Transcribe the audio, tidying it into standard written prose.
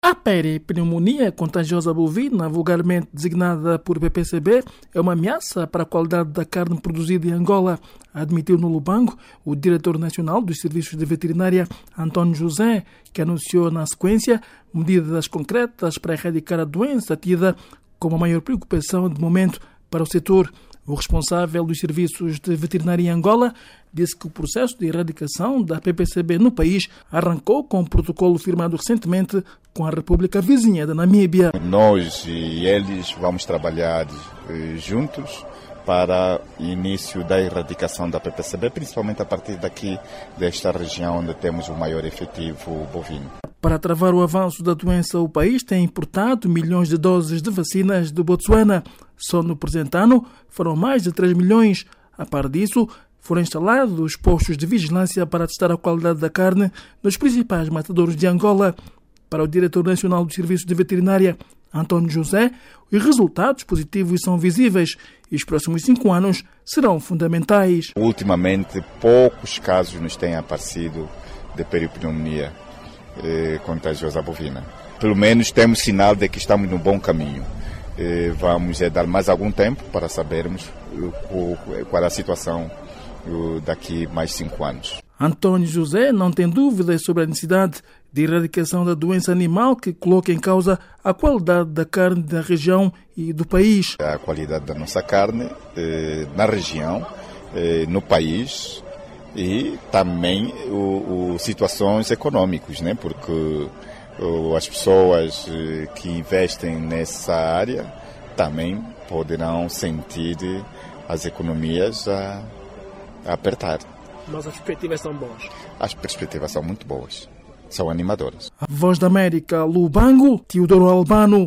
A peripneumonia contagiosa bovina, vulgarmente designada por PPCB, é uma ameaça para a qualidade da carne produzida em Angola, admitiu no Lubango o diretor nacional dos serviços de veterinária, António José, que anunciou na sequência medidas concretas para erradicar a doença tida como a maior preocupação de momento para o setor. O responsável dos serviços de veterinária em Angola disse que o processo de erradicação da PPCB no país arrancou com um protocolo firmado recentemente com a República Vizinha da Namíbia. Nós e eles vamos trabalhar juntos para o início da erradicação da PPCB, principalmente a partir daqui, desta região onde temos o maior efetivo bovino. Para travar o avanço da doença, o país tem importado milhões de doses de vacinas do Botsuana. Só no presente ano foram mais de 3 milhões. A par disso, foram instalados postos de vigilância para testar a qualidade da carne nos principais matadouros de Angola. Para o diretor nacional dos serviços de veterinária, António José, os resultados positivos são visíveis e os próximos 5 anos serão fundamentais. Ultimamente, poucos casos nos têm aparecido de peripneumonia contagiosa bovina. Pelo menos temos sinal de que estamos no bom caminho. Vamos dar mais algum tempo para sabermos qual é a situação daqui mais 5 anos. António José não tem dúvidas sobre a necessidade de erradicação da doença animal que coloca em causa a qualidade da carne da região e do país. A qualidade da nossa carne na região, no país e também situações econômicas, né? Porque as pessoas que investem nessa área também poderão sentir as economias a apertar. Mas as perspectivas são boas? As perspectivas são muito boas, são animadoras. A Voz da América, Lubango, Teodoro Albano.